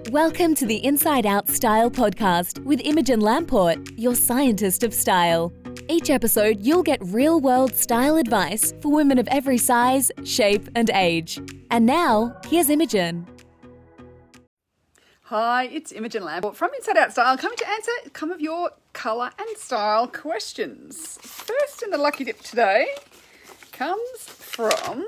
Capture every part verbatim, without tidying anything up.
Welcome to the Inside Out Style podcast with Imogen Lamport, your scientist of style. Each episode, you'll get real-world style advice for women of every size, shape, and age. And now, here's Imogen. Hi, it's Imogen Lamport from Inside Out Style, coming to answer some of your colour and style questions. First in the lucky dip today comes from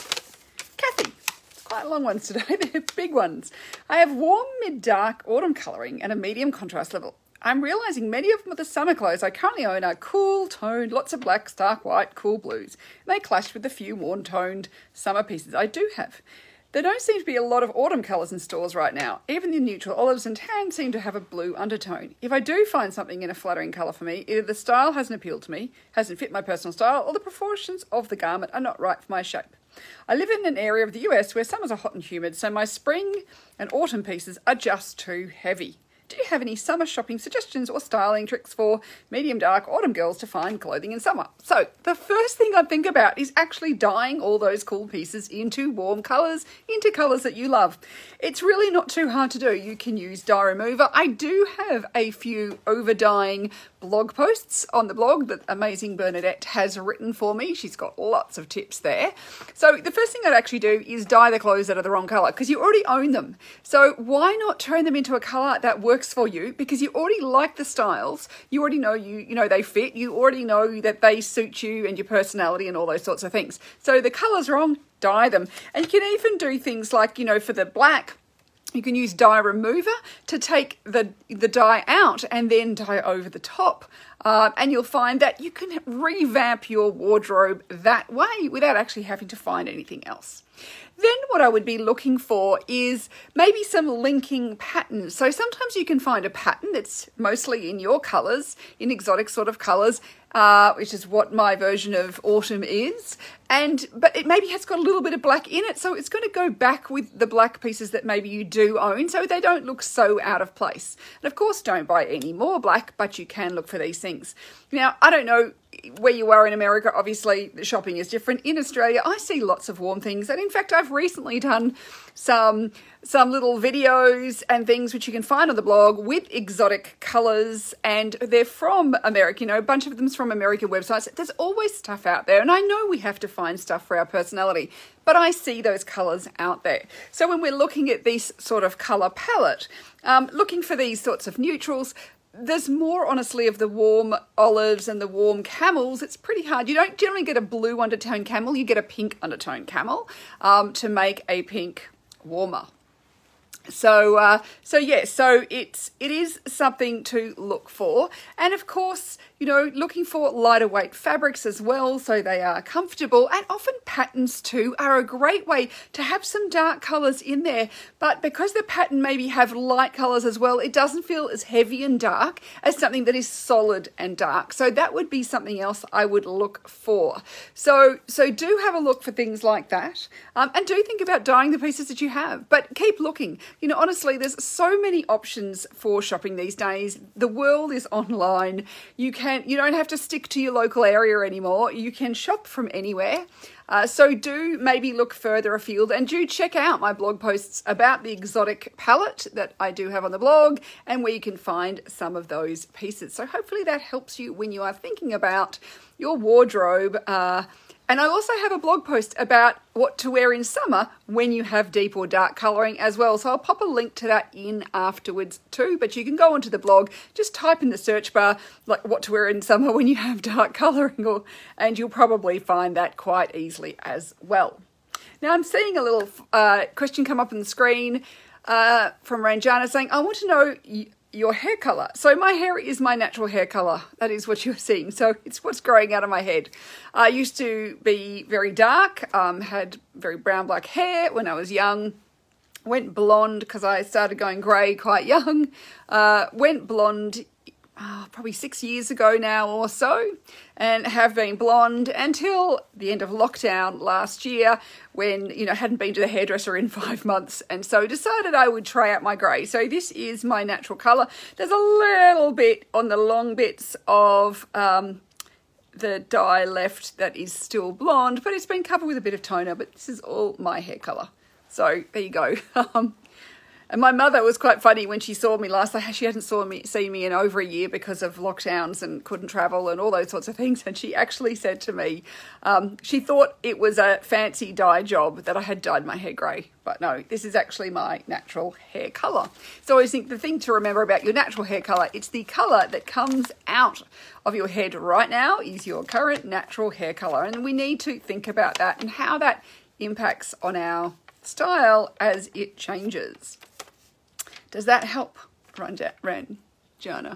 Kathy. It's quite long ones today, they're big ones. I have warm, mid-dark autumn colouring and a medium contrast level. I'm realising many of the summer clothes I currently own are cool toned, lots of blacks, dark white, cool blues. And they clash with the few warm toned summer pieces I do have. There don't seem to be a lot of autumn colours in stores right now. Even the neutral olives and tan seem to have a blue undertone. If I do find something in a flattering colour for me, either the style hasn't appealed to me, hasn't fit my personal style, or the proportions of the garment are not right for my shape. I live in an area of the U S where summers are hot and humid, so my spring and autumn pieces are just too heavy. Do you have any summer shopping suggestions or styling tricks for medium dark autumn girls to find clothing in summer? So the first thing I think about is actually dyeing all those cool pieces into warm colours, into colours that you love. It's really not too hard to do. You can use dye remover. I do have a few over dyeing blog posts on the blog that amazing Bernadette has written for me. She's got lots of tips there. So the first thing I'd actually do is dye the clothes that are the wrong colour because you already own them. So why not turn them into a colour that works for you, because you already like the styles, you already know you you know they fit, you already know that they suit you and your personality and all those sorts of things. So the colour's wrong, dye them. And you can even do things like, you know, for the black, you can use dye remover to take the the dye out and then dye over the top. Uh, and you'll find that you can revamp your wardrobe that way without actually having to find anything else. Then what I would be looking for is maybe some linking patterns. So sometimes you can find a pattern that's mostly in your colours, in exotic sort of colours, uh, which is what my version of autumn is. And but it maybe has got a little bit of black in it, so it's going to go back with the black pieces that maybe you do own, so they don't look so out of place. And of course, don't buy any more black, but you can look for these things. Now, I don't know where you are in America, obviously the shopping is different. In Australia, I see lots of warm things. And in fact, I've recently done some some little videos and things which you can find on the blog with exotic colours, and they're from America. You know, a bunch of them's from American websites. There's always stuff out there, and I know we have to find stuff for our personality, but I see those colours out there. So when we're looking at this sort of colour palette, um, looking for these sorts of neutrals, there's more, honestly, of the warm olives and the warm camels. It's pretty hard. You don't generally get a blue undertone camel. You get a pink undertone camel um, to make a pink warmer. So, uh, so yeah, so it's, it is something to look for. And of course, you know, looking for lighter weight fabrics as well, so they are comfortable. And often patterns too are a great way to have some dark colours in there. But because the pattern maybe have light colours as well, it doesn't feel as heavy and dark as something that is solid and dark. So that would be something else I would look for. So, so do have a look for things like that. Um, and do think about dyeing the pieces that you have, but keep looking. You know, honestly, there's so many options for shopping these days. The world is online. You can, you don't have to stick to your local area anymore. You can shop from anywhere. Uh, so do maybe look further afield, and do check out my blog posts about the exotic palette that I do have on the blog and where you can find some of those pieces. So hopefully that helps you when you are thinking about your wardrobe. Uh, And I also have a blog post about what to wear in summer when you have deep or dark colouring as well. So I'll pop a link to that in afterwards too. But you can go onto the blog, just type in the search bar, like what to wear in summer when you have dark colouring, or, and you'll probably find that quite easily as well. Now I'm seeing a little uh, question come up on the screen uh, from Ranjana saying, I want to know your hair colour. So my hair is my natural hair colour. That is what you're seeing. So it's what's growing out of my head. I used to be very dark, um, had very brown black hair when I was young. Went blonde because I started going grey quite young. Uh, went blonde oh, probably six years ago now or so, and have been blonde until the end of lockdown last year, when, you know, hadn't been to the hairdresser in five months, and so decided I would try out my grey. So this is my natural colour. There's a little bit on the long bits of um, the dye left that is still blonde, but it's been covered with a bit of toner, but this is all my hair colour. So there you go. um, And my mother was quite funny when she saw me last. She hadn't saw me, seen me in over a year because of lockdowns and couldn't travel and all those sorts of things. And she actually said to me, um, she thought it was a fancy dye job that I had dyed my hair grey. But no, this is actually my natural hair colour. So I always think the thing to remember about your natural hair colour, it's the colour that comes out of your head right now is your current natural hair colour. And we need to think about that and how that impacts on our style as it changes. Does that help, Ranjana?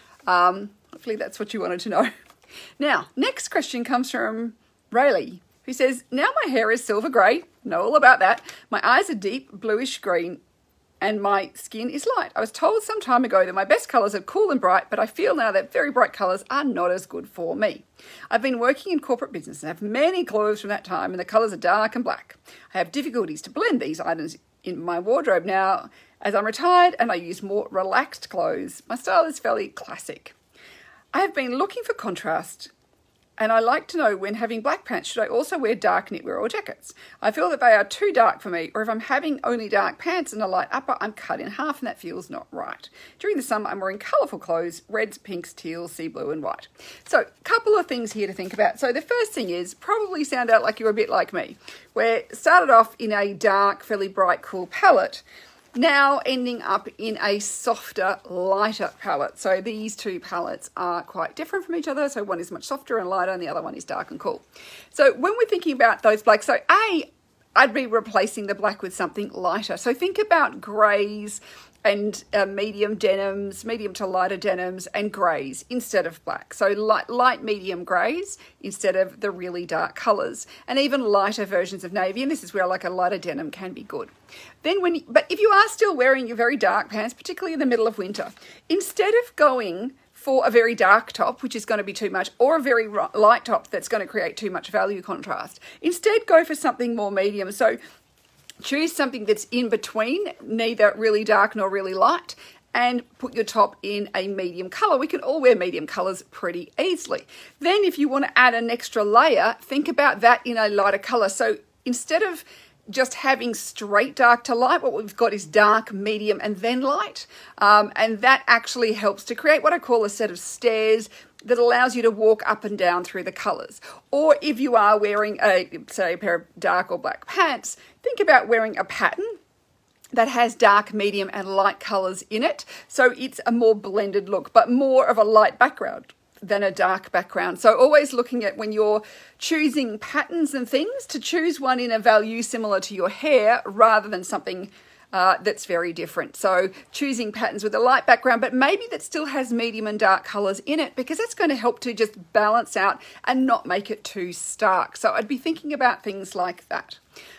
Um, hopefully that's what you wanted to know. Now, next question comes from Rayleigh, who says, now my hair is silver grey, know all about that. My eyes are deep bluish green and my skin is light. I was told some time ago that my best colours are cool and bright, but I feel now that very bright colours are not as good for me. I've been working in corporate business and have many clothes from that time and the colours are dark and black. I have difficulties to blend these items in my wardrobe now as I'm retired and I use more relaxed clothes. My style is fairly classic. I have been looking for contrast and I like to know when having black pants, should I also wear dark knitwear or jackets? I feel that they are too dark for me, or if I'm having only dark pants and a light upper, I'm cut in half and that feels not right. During the summer, I'm wearing colourful clothes, reds, pinks, teal, sea blue and white. So a couple of things here to think about. So the first thing is probably sound out like you're a bit like me, where started off in a dark, fairly bright, cool palette, now ending up in a softer, lighter palette. So these two palettes are quite different from each other. So one is much softer and lighter and the other one is dark and cool. So when we're thinking about those blacks, so A, I'd be replacing the black with something lighter. So think about greys and uh, medium denims, medium to lighter denims and greys instead of black. So light, light medium greys instead of the really dark colours, and even lighter versions of navy. And this is where like a lighter denim can be good. Then when, you, but if you are still wearing your very dark pants, particularly in the middle of winter, instead of going for a very dark top, which is going to be too much, or a very light top that's going to create too much value contrast, instead go for something more medium. So choose something that's in between, neither really dark nor really light, and put your top in a medium colour. We can all wear medium colours pretty easily. Then if you want to add an extra layer, think about that in a lighter colour. So instead of just having straight dark to light, what we've got is dark, medium, and then light. Um, and that actually helps to create what I call a set of stairs that allows you to walk up and down through the colours. Or if you are wearing, a, say, a pair of dark or black pants, think about wearing a pattern that has dark, medium, and light colours in it. So it's a more blended look, but more of a light background than a dark background. So always looking at when you're choosing patterns and things, to choose one in a value similar to your hair rather than something uh, that's very different. So choosing patterns with a light background, but maybe that still has medium and dark colours in it, because that's going to help to just balance out and not make it too stark. So I'd be thinking about things like that.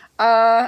Uh,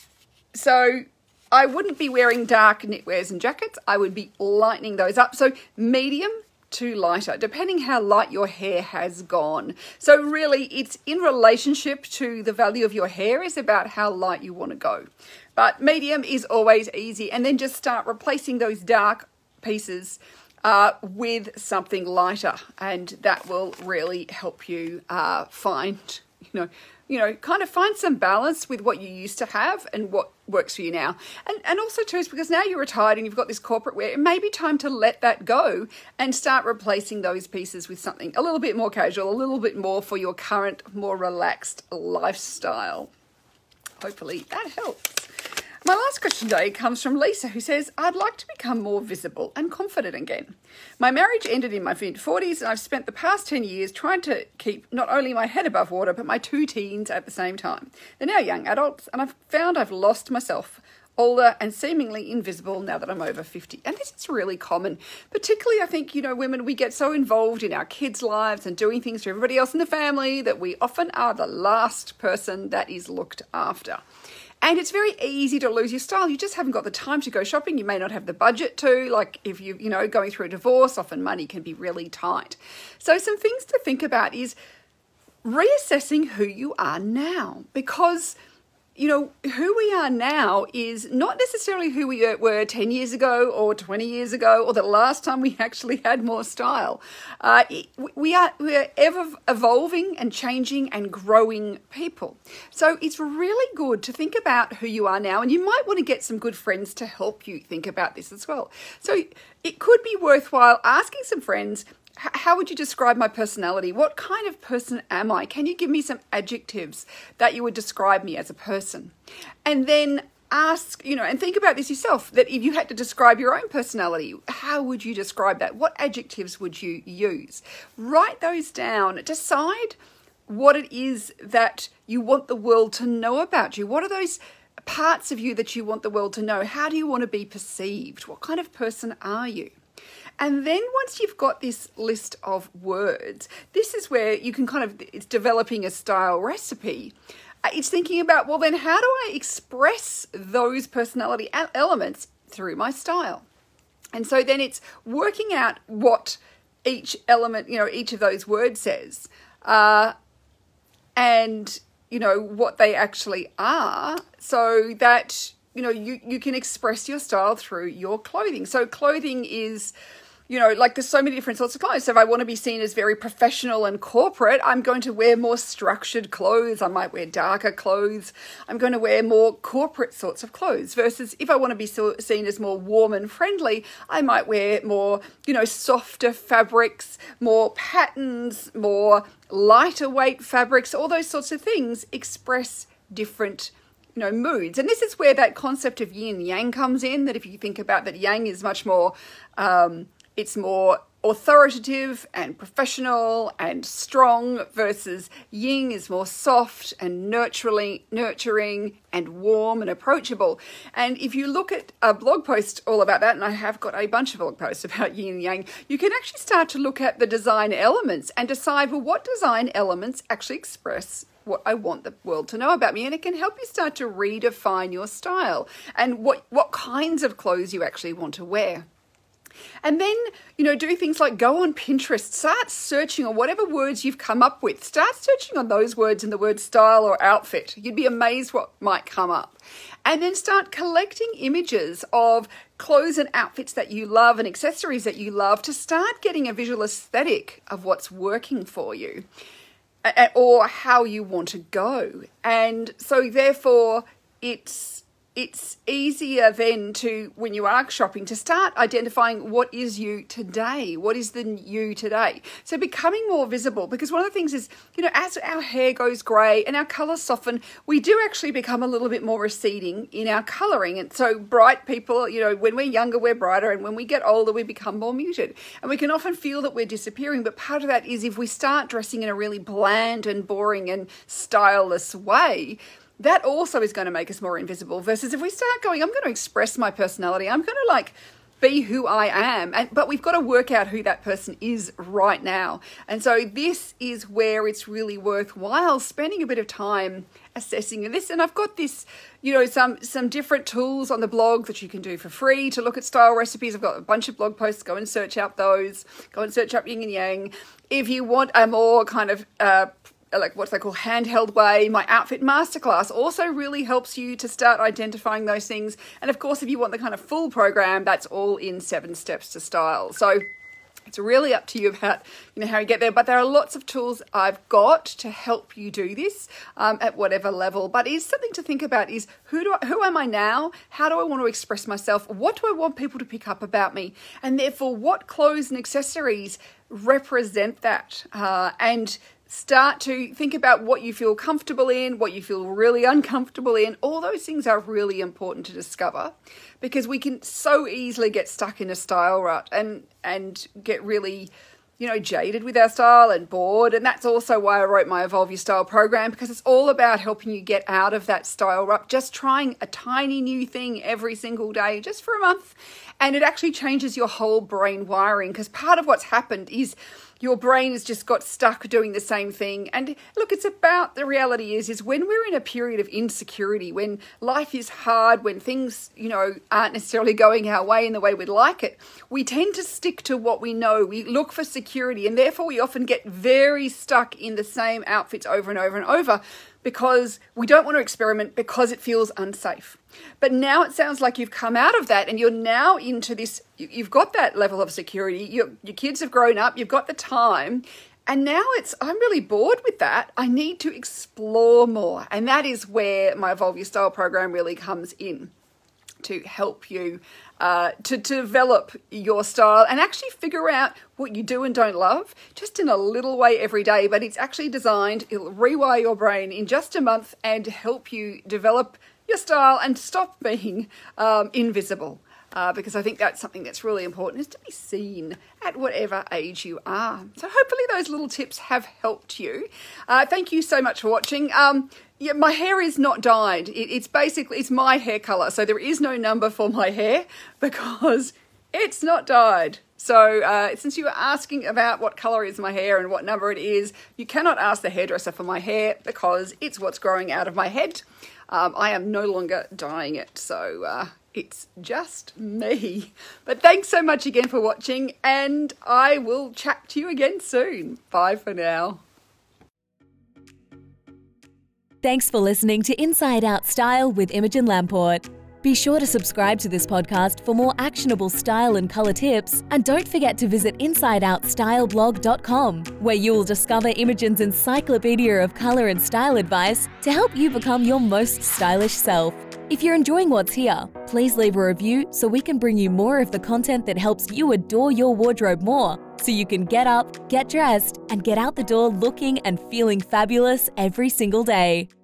so I wouldn't be wearing dark knitwears and jackets. I would be lightening those up. So medium to lighter, depending how light your hair has gone. So really it's in relationship to the value of your hair, is about how light you want to go. But medium is always easy, and then just start replacing those dark pieces uh, with something lighter, and that will really help you uh, find, you know, you know, kind of find some balance with what you used to have and what works for you now. And and also too, is because now you're retired and you've got this corporate wear, it may be time to let that go and start replacing those pieces with something a little bit more casual, a little bit more for your current, more relaxed lifestyle. Hopefully that helps. My last question today comes from Lisa, who says, I'd like to become more visible and confident again. My marriage ended in my mid forties, and I've spent the past ten years trying to keep not only my head above water, but my two teens at the same time. They're now young adults, and I've found I've lost myself, older and seemingly invisible now that I'm over fifty. And this is really common, particularly I think, you know, women, we get so involved in our kids' lives and doing things for everybody else in the family that we often are the last person that is looked after. And it's very easy to lose your style. You just haven't got the time to go shopping. You may not have the budget to, like if you, you know, going through a divorce, often money can be really tight. So some things to think about is reassessing who you are now, because you know, who we are now is not necessarily who we were ten years ago or twenty years ago or the last time we actually had more style. Uh, we are we are ever evolving and changing and growing people. So it's really good to think about who you are now, and you might want to get some good friends to help you think about this as well. So it could be worthwhile asking some friends, how would you describe my personality? What kind of person am I? Can you give me some adjectives that you would describe me as a person? And then ask, you know, and think about this yourself, that if you had to describe your own personality, how would you describe that? What adjectives would you use? Write those down. Decide what it is that you want the world to know about you. What are those parts of you that you want the world to know? How do you want to be perceived? What kind of person are you? And then once you've got this list of words, this is where you can kind of, it's developing a style recipe. It's thinking about, well, then how do I express those personality elements through my style? And so then it's working out what each element, you know, each of those words says, uh, and, you know, what they actually are, so that, you know, you, you can express your style through your clothing. So clothing is, you know, like there's so many different sorts of clothes. So if I want to be seen as very professional and corporate, I'm going to wear more structured clothes. I might wear darker clothes. I'm going to wear more corporate sorts of clothes. Versus if I want to be so, seen as more warm and friendly, I might wear more, you know, softer fabrics, more patterns, more lighter weight fabrics. All those sorts of things express different, you know, moods. And this is where that concept of yin and yang comes in, that if you think about that, yang is much more, um, it's more authoritative and professional and strong, versus yin is more soft and nurturing, nurturing and warm and approachable. And if you look at a blog post all about that, and I have got a bunch of blog posts about yin and yang, you can actually start to look at the design elements and decide, well, what design elements actually express what I want the world to know about me. And it can help you start to redefine your style and what, what kinds of clothes you actually want to wear. And then, you know, do things like go on Pinterest, start searching on whatever words you've come up with. Start searching on those words in the word style or outfit. You'd be amazed what might come up. And then start collecting images of clothes and outfits that you love and accessories that you love to start getting a visual aesthetic of what's working for you or how you want to go. And so therefore it's It's easier then to, when you are shopping, to start identifying what is you today, what is the you today. So becoming more visible, because one of the things is, you know, as our hair goes grey and our colours soften, we do actually become a little bit more receding in our colouring. And so bright people, you know, when we're younger, we're brighter, and when we get older, we become more muted. And we can often feel that we're disappearing, but part of that is if we start dressing in a really bland and boring and styleless way, that also is going to make us more invisible, versus if we start going, I'm going to express my personality, I'm going to like be who I am, and but we've got to work out who that person is right now. And so this is where it's really worthwhile spending a bit of time assessing this. And I've got this, you know, some some different tools on the blog that you can do for free to look at style recipes. I've got a bunch of blog posts. Go and search out those. Go and search up yin and yang. If you want a more kind of uh like what's they call handheld way, my outfit masterclass also really helps you to start identifying those things. And of course, if you want the kind of full program, that's all in Seven Steps to Style. So it's really up to you about, you know, how you get there. But there are lots of tools I've got to help you do this um, at whatever level. But it's something to think about is who do I, who am I now? How do I want to express myself? What do I want people to pick up about me? And therefore, what clothes and accessories represent that? Uh, and start to think about what you feel comfortable in, what you feel really uncomfortable in. All those things are really important to discover, because we can so easily get stuck in a style rut and and get really, you know, jaded with our style and bored. And that's also why I wrote my Evolve Your Style program, because it's all about helping you get out of that style rut, just trying a tiny new thing every single day, just for a month. And it actually changes your whole brain wiring, because part of what's happened is your brain has just got stuck doing the same thing. And look, it's about, the reality is, is when we're in a period of insecurity, when life is hard, when things, you know, aren't necessarily going our way in the way we'd like it, we tend to stick to what we know. We look for security, and therefore we often get very stuck in the same outfits over and over and over, because we don't want to experiment because it feels unsafe. But now it sounds like you've come out of that and you're now into this, you've got that level of security, your, your kids have grown up, you've got the time, and now it's, I'm really bored with that. I need to explore more. And that is where my Evolve Your Style program really comes in, to help you uh, to, to develop your style and actually figure out what you do and don't love, just in a little way every day. But it's actually designed, it'll rewire your brain in just a month and help you develop your style and stop being um, invisible. Uh, because I think that's something that's really important, is to be seen at whatever age you are. So hopefully those little tips have helped you. Uh, thank you so much for watching. Um, yeah, my hair is not dyed. It, it's basically, it's my hair colour. So there is no number for my hair because it's not dyed. So uh, since you were asking about what colour is my hair and what number it is, you cannot ask the hairdresser for my hair because it's what's growing out of my head. Um, I am no longer dyeing it. So... Uh, It's just me. But thanks so much again for watching, and I will chat to you again soon. Bye for now. Thanks for listening to Inside Out Style with Imogen Lamport. Be sure to subscribe to this podcast for more actionable style and colour tips, and don't forget to visit inside out style blog dot com, where you will discover Imogen's encyclopedia of colour and style advice to help you become your most stylish self. If you're enjoying what's here, please leave a review so we can bring you more of the content that helps you adore your wardrobe more, so you can get up, get dressed, and get out the door looking and feeling fabulous every single day.